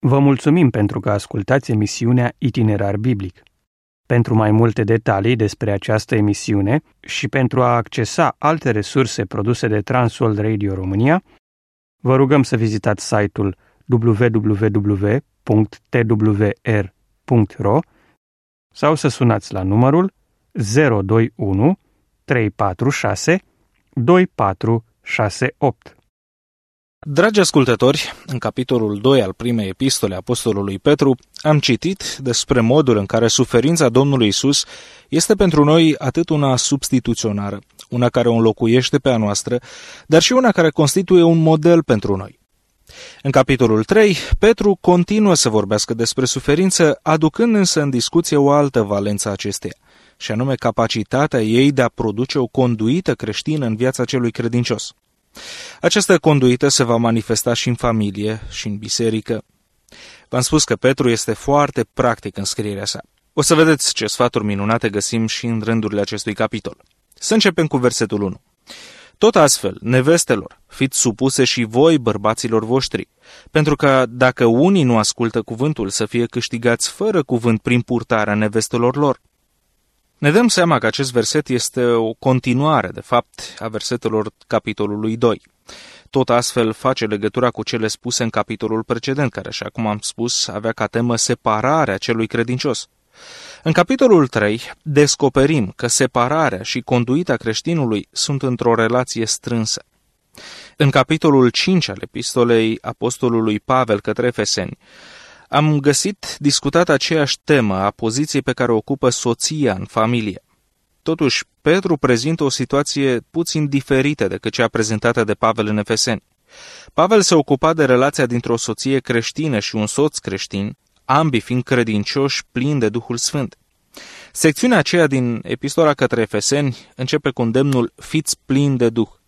Vă mulțumim pentru că ascultați emisiunea Itinerar Biblic. Pentru mai multe detalii despre această emisiune și pentru a accesa alte resurse produse de Transworld Radio România, vă rugăm să vizitați site-ul www.twr.ro sau să sunați la numărul 021 346 2468. Dragi ascultători, în capitolul 2 al primei epistole a apostolului Petru, am citit despre modul în care suferința Domnului Iisus este pentru noi atât una substituționară, una care o înlocuiește pe a noastră, dar și una care constituie un model pentru noi. În capitolul 3, Petru continuă să vorbească despre suferință, aducând însă în discuție o altă valență a acesteia, și anume capacitatea ei de a produce o conduită creștină în viața celui credincios. Această conduită se va manifesta și în familie, și în biserică. V-am spus că Petru este foarte practic în scrierea sa. O să vedeți ce sfaturi minunate găsim și în rândurile acestui capitol. Să începem cu versetul 1. Tot astfel, nevestelor, fiți supuse și voi bărbaților voștri, pentru că dacă unii nu ascultă cuvântul, să fie câștigați fără cuvânt prin purtarea nevestelor lor. Ne dăm seama că acest verset este o continuare, de fapt, a versetelor capitolului 2. Tot astfel face legătura cu cele spuse în capitolul precedent, care, așa cum am spus, avea ca temă separarea celui credincios. În capitolul 3 descoperim că separarea și conduita creștinului sunt într-o relație strânsă. În capitolul 5 al epistolei apostolului Pavel către Efeseni, am găsit discutat aceeași temă a poziției pe care o ocupă soția în familie. Totuși, Petru prezintă o situație puțin diferită decât cea prezentată de Pavel în Efeseni. Pavel se ocupa de relația dintre o soție creștină și un soț creștin, ambii fiind credincioși plini de Duhul Sfânt. Secțiunea aceea din epistola către Efeseni începe cu îndemnul fiți plini de Duh.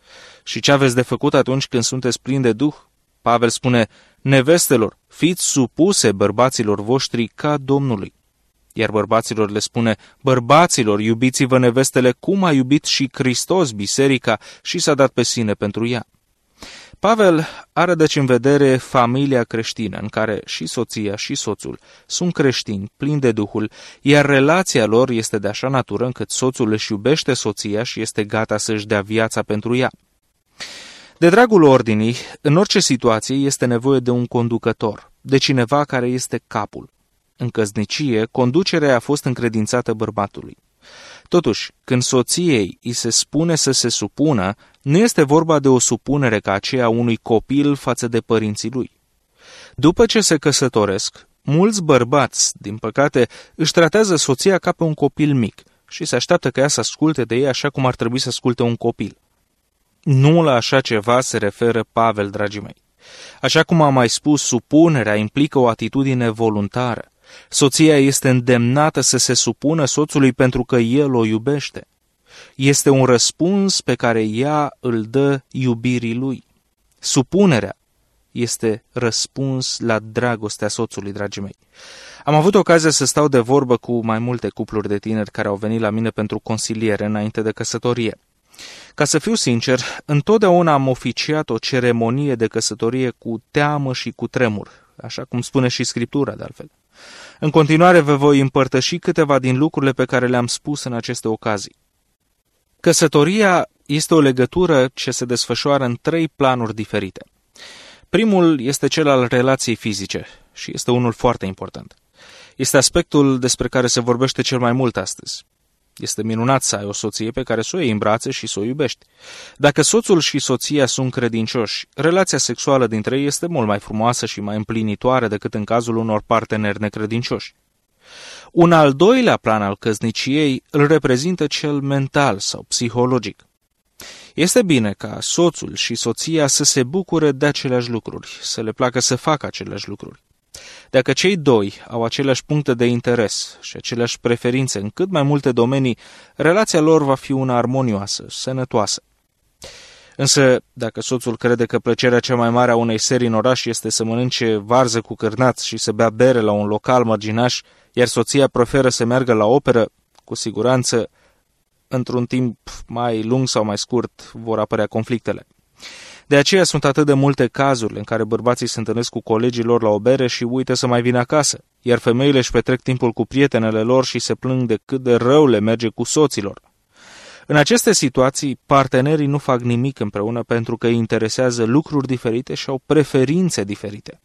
Și ce aveți de făcut atunci când sunteți plini de Duh? Pavel spune, nevestelor, fiți supuse bărbaților voștri ca Domnului. Iar bărbaților le spune, bărbaților, iubiți-vă nevestele cum a iubit și Hristos biserica și s-a dat pe sine pentru ea. Pavel are deci în vedere familia creștină, în care și soția și soțul sunt creștini, plini de Duhul, iar relația lor este de așa natură încât soțul își iubește soția și este gata să-și dea viața pentru ea. De dragul ordinii, în orice situație este nevoie de un conducător, de cineva care este capul. În căsnicie, conducerea a fost încredințată bărbatului. Totuși, când soției îi se spune să se supună, nu este vorba de o supunere ca aceea unui copil față de părinții lui. După ce se căsătoresc, mulți bărbați, din păcate, își tratează soția ca pe un copil mic și se așteaptă ca ea să asculte de ei așa cum ar trebui să asculte un copil. Nu la așa ceva se referă Pavel, dragii mei. Așa cum am mai spus, supunerea implică o atitudine voluntară. Soția este îndemnată să se supună soțului pentru că el o iubește. Este un răspuns pe care ea îl dă iubirii lui. Supunerea este răspuns la dragostea soțului, dragii mei. Am avut ocazia să stau de vorbă cu mai multe cupluri de tineri care au venit la mine pentru consiliere înainte de căsătorie. Ca să fiu sincer, întotdeauna am oficiat o ceremonie de căsătorie cu teamă și cu tremur, așa cum spune și Scriptura, de altfel. În continuare vă voi împărtăși câteva din lucrurile pe care le-am spus în aceste ocazii. Căsătoria este o legătură ce se desfășoară în 3 planuri diferite. Primul este cel al relației fizice și este unul foarte important. Este aspectul despre care se vorbește cel mai mult astăzi. Este minunat să ai o soție pe care să o iei în brațe și să o iubești. Dacă soțul și soția sunt credincioși, relația sexuală dintre ei este mult mai frumoasă și mai împlinitoare decât în cazul unor parteneri necredincioși. Un al doilea plan al căsniciei îl reprezintă cel mental sau psihologic. Este bine ca soțul și soția să se bucure de aceleași lucruri, să le placă să facă aceleași lucruri. Dacă cei doi au aceleași puncte de interes și aceleași preferințe în cât mai multe domenii, relația lor va fi una armonioasă, sănătoasă. Însă, dacă soțul crede că plăcerea cea mai mare a unei serii în oraș este să mănânce varză cu cârnați și să bea bere la un local marginaș, iar soția preferă să meargă la operă, cu siguranță, într-un timp mai lung sau mai scurt, vor apărea conflictele. De aceea sunt atât de multe cazuri în care bărbații se întâlnesc cu colegii lor la o bere și uită să mai vină acasă, iar femeile își petrec timpul cu prietenele lor și se plâng de cât de rău le merge cu soților. În aceste situații, partenerii nu fac nimic împreună pentru că îi interesează lucruri diferite și au preferințe diferite.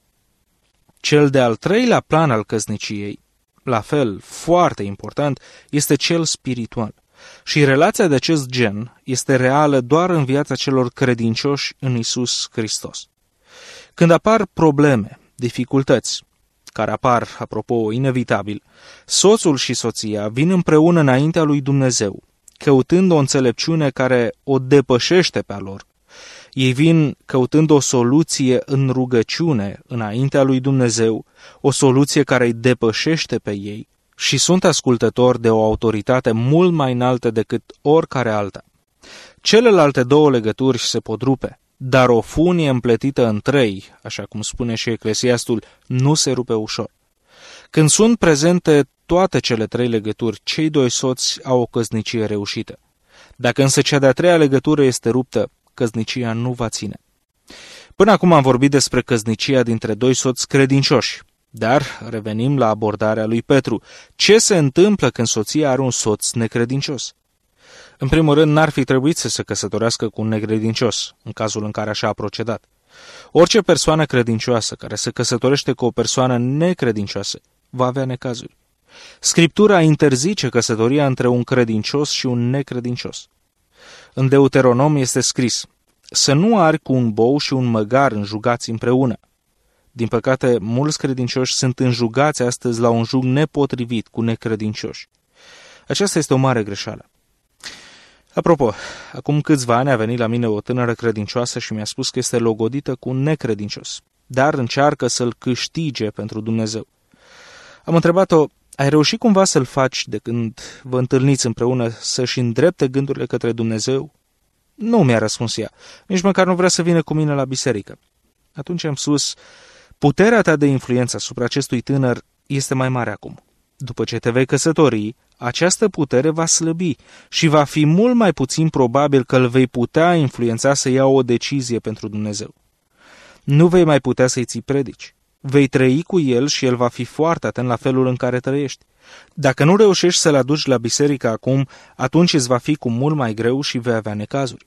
Cel de-al treilea plan al căsniciei, la fel foarte important, este cel spiritual. Și relația de acest gen este reală doar în viața celor credincioși în Iisus Hristos. Când apar probleme, dificultăți, care apar, apropo, inevitabil, soțul și soția vin împreună înaintea lui Dumnezeu, căutând o înțelepciune care o depășește pe a lor. Ei vin căutând o soluție în rugăciune înaintea lui Dumnezeu, o soluție care îi depășește pe ei și sunt ascultători de o autoritate mult mai înaltă decât oricare alta. Celelalte două legături se pot rupe, dar o funie împletită în trei, așa cum spune și Eclesiastul, nu se rupe ușor. Când sunt prezente toate cele trei legături, cei doi soți au o căsnicie reușită. Dacă însă cea de-a treia legătură este ruptă, căsnicia nu va ține. Până acum am vorbit despre căsnicia dintre doi soți credincioși, dar revenim la abordarea lui Petru. Ce se întâmplă când soția are un soț necredincios? În primul rând, n-ar fi trebuit să se căsătorească cu un necredincios, în cazul în care așa a procedat. Orice persoană credincioasă care se căsătorește cu o persoană necredincioasă va avea necazuri. Scriptura interzice căsătoria între un credincios și un necredincios. În Deuteronom este scris: să nu ari cu un bou și un măgar înjugați împreună. Din păcate, mulți credincioși sunt înjugați astăzi la un jug nepotrivit cu necredincioși. Aceasta este o mare greșeală. Apropo, acum câțiva ani a venit la mine o tânără credincioasă și mi-a spus că este logodită cu un necredincios, dar încearcă să-l câștige pentru Dumnezeu. Am întrebat-o: ai reușit cumva să-l faci de când vă întâlniți împreună să-și îndrepte gândurile către Dumnezeu? Nu, mi-a răspuns ea, nici măcar nu vrea să vină cu mine la biserică. Atunci am spus: puterea ta de influență asupra acestui tânăr este mai mare acum. După ce te vei căsători, această putere va slăbi și va fi mult mai puțin probabil că îl vei putea influența să ia o decizie pentru Dumnezeu. Nu vei mai putea să-i ții predici. Vei trăi cu el și el va fi foarte atent la felul în care trăiești. Dacă nu reușești să-l aduci la biserică acum, atunci îți va fi cu mult mai greu și vei avea necazuri.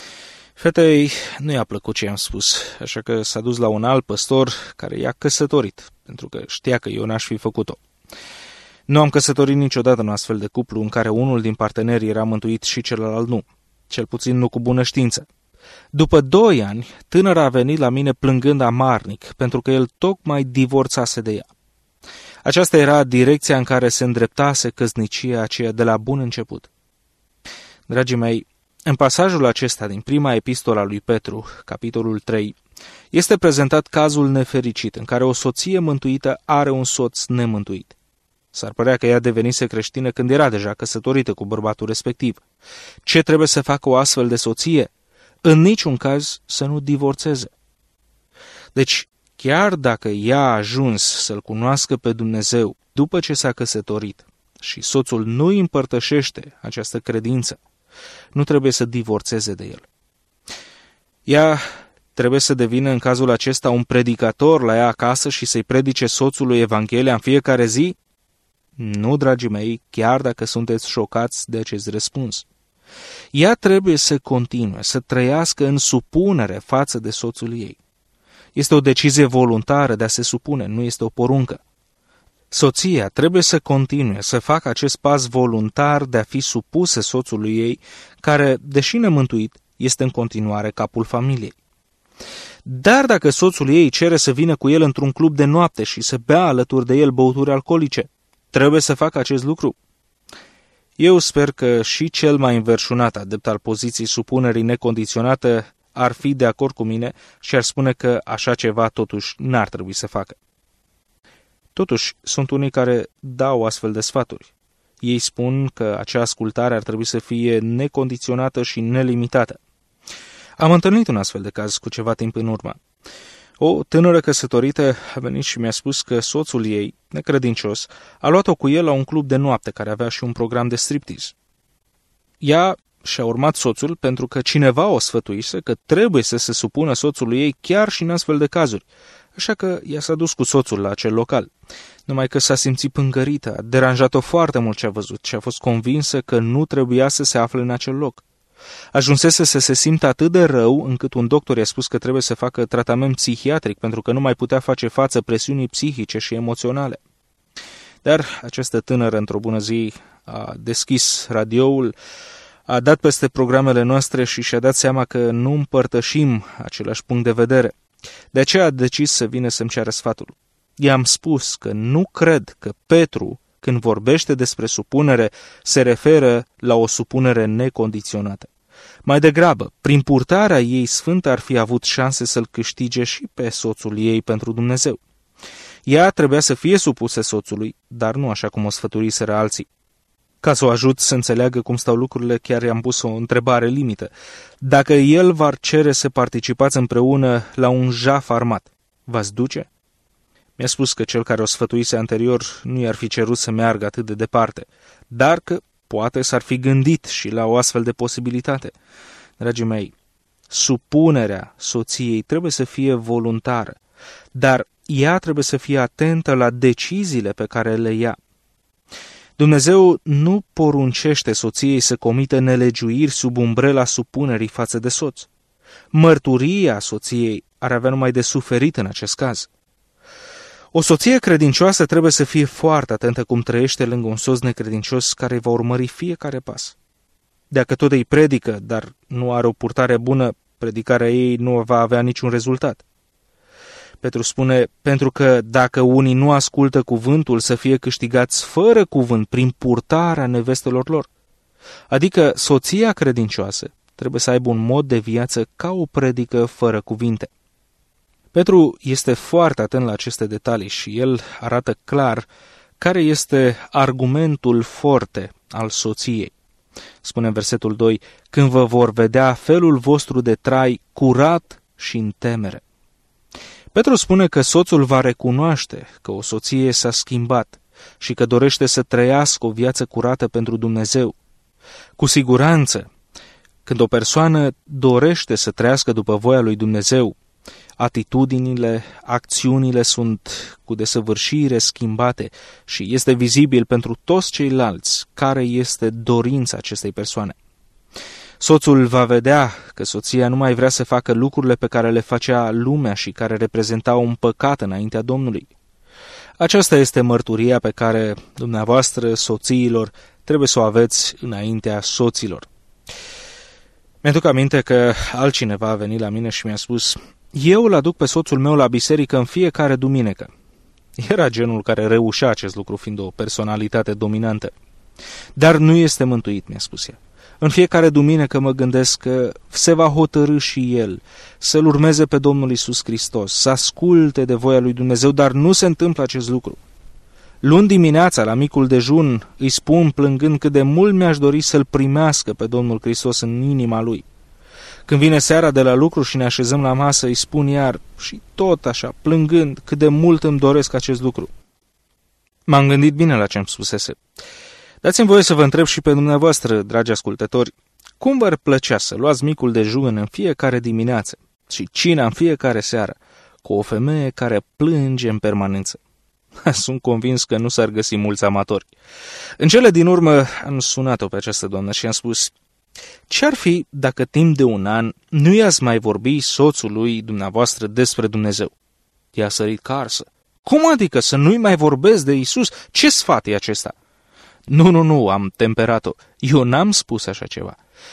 Fetei nu i-a plăcut ce i-am spus, așa că s-a dus la un alt păstor care i-a căsătorit, pentru că știa că eu n-aș fi făcut-o. Nu am căsătorit niciodată un astfel de cuplu în care unul din parteneri era mântuit și celălalt nu, cel puțin nu cu bună știință. După 2 ani, tânăra a venit la mine plângând amarnic, pentru că el tocmai divorțase de ea. Aceasta era direcția în care se îndreptase căsnicia aceea de la bun început. Dragii mei, în pasajul acesta din prima epistolă a lui Petru, capitolul 3, este prezentat cazul nefericit în care o soție mântuită are un soț nemântuit. S-ar părea că ea devenise creștină când era deja căsătorită cu bărbatul respectiv. Ce trebuie să facă o astfel de soție? În niciun caz să nu divorțeze. Deci, chiar dacă ea a ajuns să-L cunoască pe Dumnezeu după ce s-a căsătorit și soțul nu îi împărtășește această credință, nu trebuie să divorțeze de el. Ea trebuie să devină în cazul acesta un predicator la ea acasă și să-i predice soțului Evanghelia în fiecare zi? Nu, dragii mei, chiar dacă sunteți șocați de acest răspuns. Ea trebuie să continue, să trăiască în supunere față de soțul ei. Este o decizie voluntară de a se supune, nu este o poruncă. Soția trebuie să continue să facă acest pas voluntar de a fi supusă soțului ei, care, deși nemântuit, este în continuare capul familiei. Dar dacă soțul ei cere să vină cu el într-un club de noapte și să bea alături de el băuturi alcoolice, trebuie să facă acest lucru? Eu sper că și cel mai înverșunat adept al poziției supunerii necondiționată ar fi de acord cu mine și ar spune că așa ceva totuși n-ar trebui să facă. Totuși, sunt unii care dau astfel de sfaturi. Ei spun că acea ascultare ar trebui să fie necondiționată și nelimitată. Am întâlnit un astfel de caz cu ceva timp în urmă. O tânără căsătorită a venit și mi-a spus că soțul ei, necredincios, a luat-o cu el la un club de noapte care avea și un program de striptease. Ea și-a urmat soțul pentru că cineva o sfătuise că trebuie să se supună soțului ei chiar și în astfel de cazuri. Așa că ea s-a dus cu soțul la acel local. Numai că s-a simțit pângărită, a deranjat-o foarte mult ce a văzut și a fost convinsă că nu trebuia să se afle în acel loc. Ajunsese să se simtă atât de rău încât un doctor i-a spus că trebuie să facă tratament psihiatric pentru că nu mai putea face față presiunii psihice și emoționale. Dar această tânără, într-o bună zi, a deschis radioul, a dat peste programele noastre și și-a dat seama că nu împărtășim același punct de vedere. De aceea a decis să vină să-mi ceară sfatul. I-am spus că nu cred că Petru, când vorbește despre supunere, se referă la o supunere necondiționată. Mai degrabă, prin purtarea ei sfântă ar fi avut șanse să-l câștige și pe soțul ei pentru Dumnezeu. Ea trebuia să fie supusă soțului, dar nu așa cum o sfătuiseră alții. Ca să o ajut să înțeleagă cum stau lucrurile, chiar i-am pus o întrebare limită. Dacă el v-ar cere să participați împreună la un jaf armat, v-ați duce? Mi-a spus că cel care o sfătuise anterior nu i-ar fi cerut să meargă atât de departe, dar că poate s-ar fi gândit și la o astfel de posibilitate. Dragii mei, supunerea soției trebuie să fie voluntară, dar ea trebuie să fie atentă la deciziile pe care le ia. Dumnezeu nu poruncește soției să comită nelegiuiri sub umbrela supunerii față de soț. Mărturia soției ar avea numai de suferit în acest caz. O soție credincioasă trebuie să fie foarte atentă cum trăiește lângă un soț necredincios care îi va urmări fiecare pas. Dacă tot îi predică, dar nu are o purtare bună, predicarea ei nu va avea niciun rezultat. Petru spune, pentru că dacă unii nu ascultă cuvântul, să fie câștigați fără cuvânt prin purtarea nevestelor lor. Adică soția credincioasă trebuie să aibă un mod de viață ca o predică fără cuvinte. Petru este foarte atent la aceste detalii și el arată clar care este argumentul forte al soției. Spune în versetul 2, când vă vor vedea felul vostru de trai curat și în temere. Petru spune că soțul va recunoaște că o soție s-a schimbat și că dorește să trăiască o viață curată pentru Dumnezeu. Cu siguranță, când o persoană dorește să trăiască după voia lui Dumnezeu, atitudinile, acțiunile sunt cu desăvârșire schimbate și este vizibil pentru toți ceilalți care este dorința acestei persoane. Soțul va vedea că soția nu mai vrea să facă lucrurile pe care le facea lumea și care reprezentau un păcat înaintea Domnului. Aceasta este mărturia pe care dumneavoastră, soțiilor, trebuie să o aveți înaintea soților. Mi-aduc aminte că altcineva a venit la mine și mi-a spus: eu îl aduc pe soțul meu la biserică în fiecare duminică. Era genul care reușea acest lucru, fiind o personalitate dominantă. Dar nu este mântuit, mi-a spus ea. În fiecare duminică mă gândesc că se va hotărî și el să-L urmeze pe Domnul Iisus Hristos, să asculte de voia lui Dumnezeu, dar nu se întâmplă acest lucru. Luni dimineața, la micul dejun, îi spun plângând cât de mult mi-aș dori să-L primească pe Domnul Hristos în inima lui. Când vine seara de la lucru și ne așezăm la masă, îi spun iar și tot așa, plângând, cât de mult îmi doresc acest lucru. M-am gândit bine la ce îmi spusese. Dați-mi voie să vă întreb și pe dumneavoastră, dragi ascultători, cum v-ar plăcea să luați micul dejun în fiecare dimineață și cina în fiecare seară cu o femeie care plânge în permanență? Sunt convins că nu s-ar găsi mulți amatori. În cele din urmă am sunat-o pe această doamnă și am spus: ce-ar fi dacă timp de un an nu i-ați mai vorbi soțului dumneavoastră despre Dumnezeu? I-a sărit carsă. Cum adică să nu-i mai vorbesc de Iisus? Ce sfat e acesta? Nu, am temperat-o. Eu n-am spus așa ceva.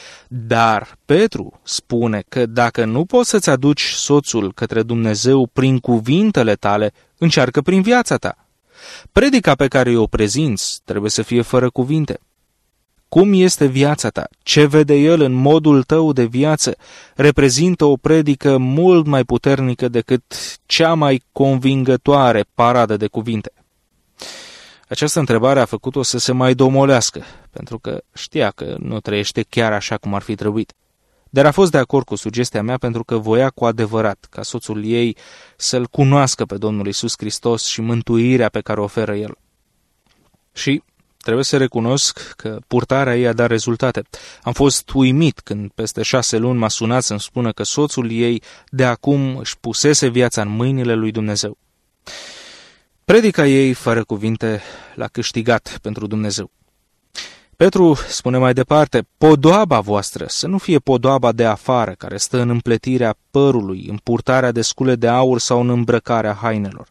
Dar Petru spune că dacă nu poți să-ți aduci soțul către Dumnezeu prin cuvintele tale, încearcă prin viața ta. Predica pe care o prezinți trebuie să fie fără cuvinte. Cum este viața ta? Ce vede el în modul tău de viață? Reprezintă o predică mult mai puternică decât cea mai convingătoare paradă de cuvinte. Această întrebare a făcut-o să se mai domolească, pentru că știa că nu trăiește chiar așa cum ar fi trebuit. Dar a fost de acord cu sugestia mea pentru că voia cu adevărat ca soțul ei să-L cunoască pe Domnul Iisus Hristos și mântuirea pe care o oferă El. Și trebuie să recunosc că purtarea ei a dat rezultate. Am fost uimit când peste 6 luni m-a sunat să-mi spună că soțul ei de acum își pusese viața în mâinile lui Dumnezeu. Predica ei, fără cuvinte, l-a câștigat pentru Dumnezeu. Petru spune mai departe, podoaba voastră să nu fie podoaba de afară, care stă în împletirea părului, în purtarea de scule de aur sau în îmbrăcarea hainelor.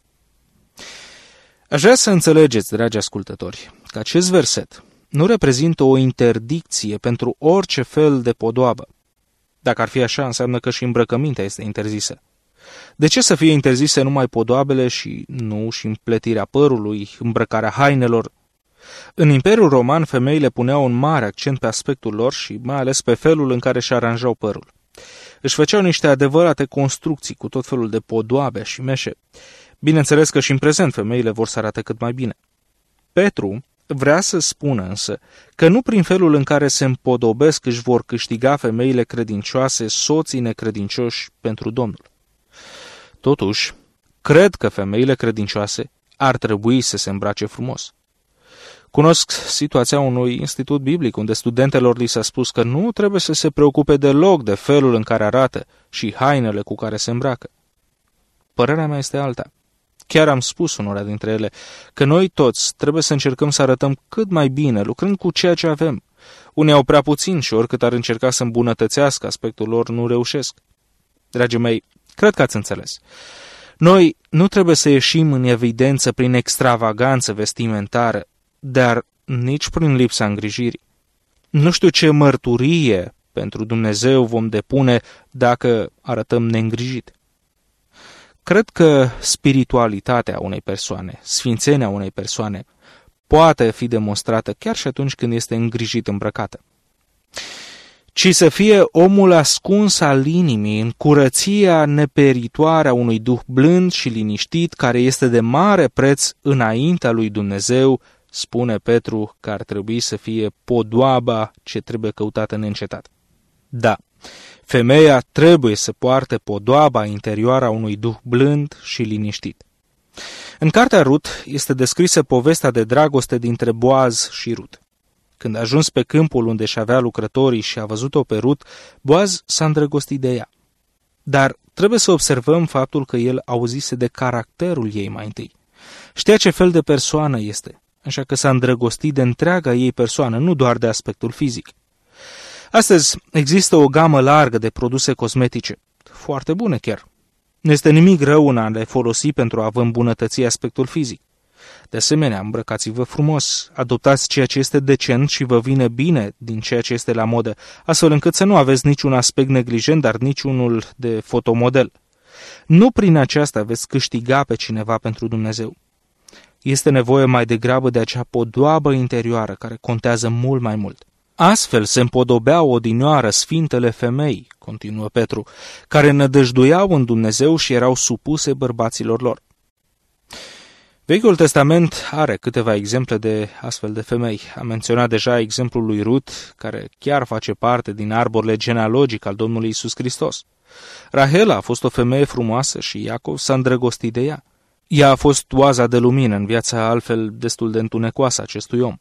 Aș vrea să înțelegeți, dragi ascultători, că acest verset nu reprezintă o interdicție pentru orice fel de podoabă. Dacă ar fi așa, înseamnă că și îmbrăcămintea este interzisă. De ce să fie interzise numai podoabele și nu și împletirea părului, îmbrăcarea hainelor? În Imperiul Roman, femeile puneau un mare accent pe aspectul lor și mai ales pe felul în care își aranjau părul. Își făceau niște adevărate construcții cu tot felul de podoabe și meșe. Bineînțeles că și în prezent femeile vor să arate cât mai bine. Petru vrea să spună însă că nu prin felul în care se împodobesc își vor câștiga femeile credincioase soții necredincioși pentru Domnul. Totuși, cred că femeile credincioase ar trebui să se îmbrace frumos. Cunosc situația unui institut biblic unde studentelor li s-a spus că nu trebuie să se preocupe deloc de felul în care arată și hainele cu care se îmbracă. Părerea mea este alta. Chiar am spus unora dintre ele că noi toți trebuie să încercăm să arătăm cât mai bine, lucrând cu ceea ce avem. Unii au prea puțin și oricât ar încerca să îmbunătățească aspectul lor, nu reușesc. Dragii mei, cred că ați înțeles. Noi nu trebuie să ieșim în evidență prin extravaganță vestimentară, dar nici prin lipsa îngrijirii. Nu știu ce mărturie pentru Dumnezeu vom depune dacă arătăm neîngrijit. Cred că spiritualitatea unei persoane, sfințenia unei persoane, poate fi demonstrată chiar și atunci când este îngrijit îmbrăcată. Ci să fie omul ascuns al inimii în curăția neperitoare a unui duh blând și liniștit, care este de mare preț înaintea lui Dumnezeu, spune Petru că ar trebui să fie podoaba ce trebuie căutată neîncetat. Da, femeia trebuie să poarte podoaba interioară a unui duh blând și liniștit. În cartea Rut este descrisă povestea de dragoste dintre Boaz și Rut. Când a ajuns pe câmpul unde și avea lucrătorii și a văzut-o pe Rut, Boaz s-a îndrăgostit de ea. Dar trebuie să observăm faptul că el auzise de caracterul ei mai întâi. Știa ce fel de persoană este, așa că s-a îndrăgostit de întreaga ei persoană, nu doar de aspectul fizic. Astăzi există o gamă largă de produse cosmetice, foarte bune chiar. Nu este nimic rău în a le folosi pentru a vă îmbunătăți aspectul fizic. De asemenea, îmbrăcați-vă frumos, adoptați ceea ce este decent și vă vine bine din ceea ce este la modă, astfel încât să nu aveți niciun aspect neglijent, dar niciunul de fotomodel. Nu prin aceasta veți câștiga pe cineva pentru Dumnezeu. Este nevoie mai degrabă de acea podoabă interioară care contează mult mai mult. Astfel se împodobeau odinioară sfintele femei, continuă Petru, care nădăjduiau în Dumnezeu și erau supuse bărbaților lor. Vechiul Testament are câteva exemple de astfel de femei. Am menționat deja exemplul lui Rut, care chiar face parte din arborele genealogic al Domnului Iisus Hristos. Rahela a fost o femeie frumoasă și Iacov s-a îndrăgostit de ea. Ea a fost oaza de lumină în viața altfel destul de întunecoasă acestui om.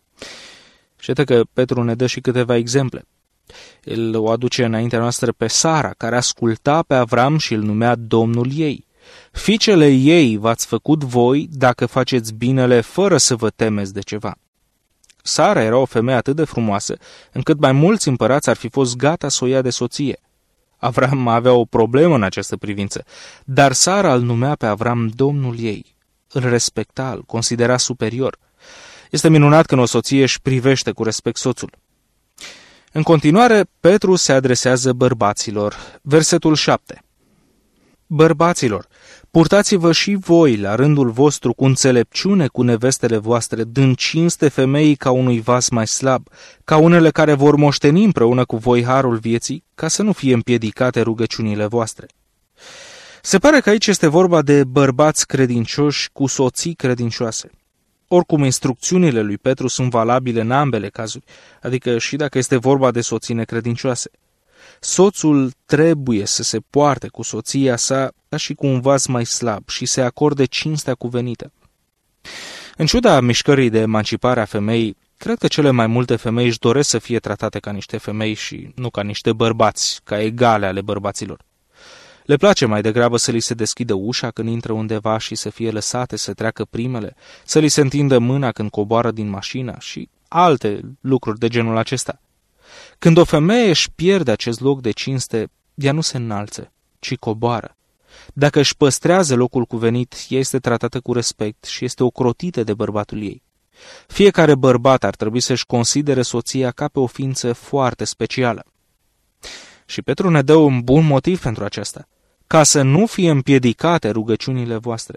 Și iată că Petru ne dă și câteva exemple. El o aduce înaintea noastră pe Sara, care asculta pe Avram și îl numea Domnul ei. Fiicele ei v-ați făcut voi dacă faceți binele fără să vă temeți de ceva. Sara era o femeie atât de frumoasă, încât mai mulți împărați ar fi fost gata să o ia de soție. Avram avea o problemă în această privință, dar Sara îl numea pe Avram Domnul ei. Îl respecta, îl considera superior. Este minunat când o soție își privește cu respect soțul. În continuare, Petru se adresează bărbaților. Versetul 7. Bărbaților, purtați-vă și voi la rândul vostru cu înțelepciune cu nevestele voastre, dând cinste femeii ca unui vas mai slab, ca unele care vor moșteni împreună cu voi harul vieții, ca să nu fie împiedicate rugăciunile voastre. Se pare că aici este vorba de bărbați credincioși cu soții credincioase. Oricum, instrucțiunile lui Petru sunt valabile în ambele cazuri, adică și dacă este vorba de soții necredincioase. Soțul trebuie să se poarte cu soția sa ca și cu un vas mai slab și să acorde cinstea cuvenită. În ciuda mișcării de emancipare a femeii, cred că cele mai multe femei își doresc să fie tratate ca niște femei și nu ca niște bărbați, ca egale ale bărbaților. Le place mai degrabă să li se deschidă ușa când intră undeva și să fie lăsate să treacă primele, să li se întindă mâna când coboară din mașină și alte lucruri de genul acesta. Când o femeie își pierde acest loc de cinste, ea nu se înalță, ci coboară. Dacă își păstrează locul cuvenit, ea este tratată cu respect și este ocrotită de bărbatul ei. Fiecare bărbat ar trebui să-și considere soția ca pe o ființă foarte specială. Și Petru ne dă un bun motiv pentru aceasta, ca să nu fie împiedicate rugăciunile voastre.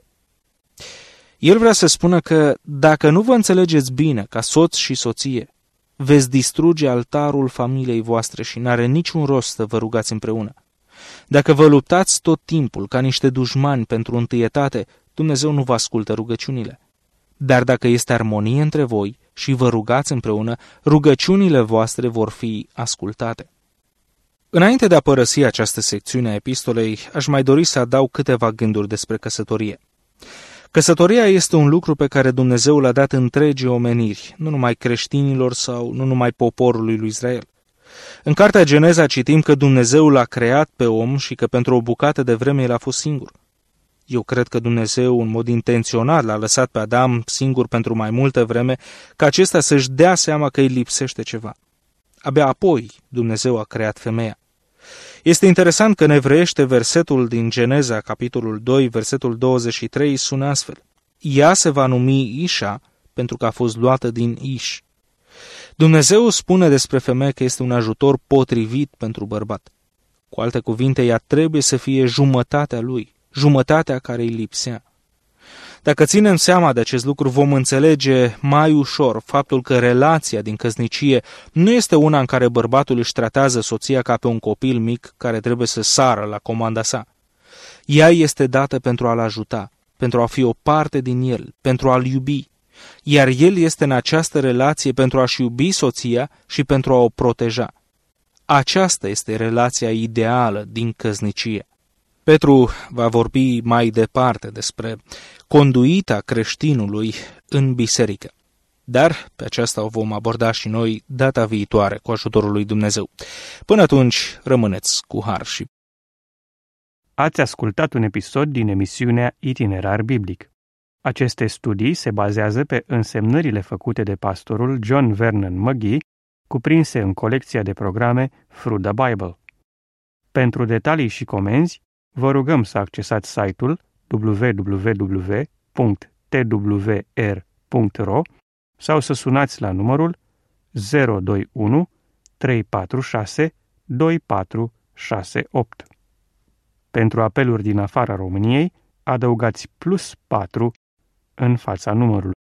El vrea să spună că dacă nu vă înțelegeți bine ca soț și soție, veți distruge altarul familiei voastre și n-are niciun rost să vă rugați împreună. Dacă vă luptați tot timpul ca niște dușmani pentru întâietate, Dumnezeu nu vă ascultă rugăciunile. Dar dacă este armonie între voi și vă rugați împreună, rugăciunile voastre vor fi ascultate. Înainte de a părăsi această secțiune a epistolei, aș mai dori să adaug câteva gânduri despre căsătorie. Căsătoria este un lucru pe care Dumnezeu l-a dat întregii omeniri, nu numai creștinilor sau nu numai poporului lui Israel. În cartea Geneza citim că Dumnezeu l-a creat pe om și că pentru o bucată de vreme el a fost singur. Eu cred că Dumnezeu, în mod intenționat, l-a lăsat pe Adam singur pentru mai multă vreme, ca acesta să-și dea seama că îi lipsește ceva. Abia apoi Dumnezeu a creat femeia. Este interesant că în evreiește versetul din Geneza, capitolul 2, versetul 23, sună astfel: ea se va numi Ișa pentru că a fost luată din Iș. Dumnezeu spune despre femeie că este un ajutor potrivit pentru bărbat. Cu alte cuvinte, ea trebuie să fie jumătatea lui, jumătatea care îi lipsea. Dacă ținem seama de acest lucru, vom înțelege mai ușor faptul că relația din căsnicie nu este una în care bărbatul își tratează soția ca pe un copil mic care trebuie să sară la comanda sa. Ea este dată pentru a-l ajuta, pentru a fi o parte din el, pentru a-l iubi, iar el este în această relație pentru a-și iubi soția și pentru a o proteja. Aceasta este relația ideală din căsnicie. Petru va vorbi mai departe despre conduita creștinului în biserică. Dar pe aceasta o vom aborda și noi data viitoare cu ajutorul lui Dumnezeu. Până atunci, rămâneți cu har și... Ați ascultat un episod din emisiunea Itinerar Biblic. Aceste studii se bazează pe însemnările făcute de pastorul John Vernon McGee, cuprinse în colecția de programe Through the Bible. Pentru detalii și comenzi, vă rugăm să accesați site-ul www.twr.ro sau să sunați la numărul 021 346 2468. Pentru apeluri din afara României, adăugați +4 în fața numărului.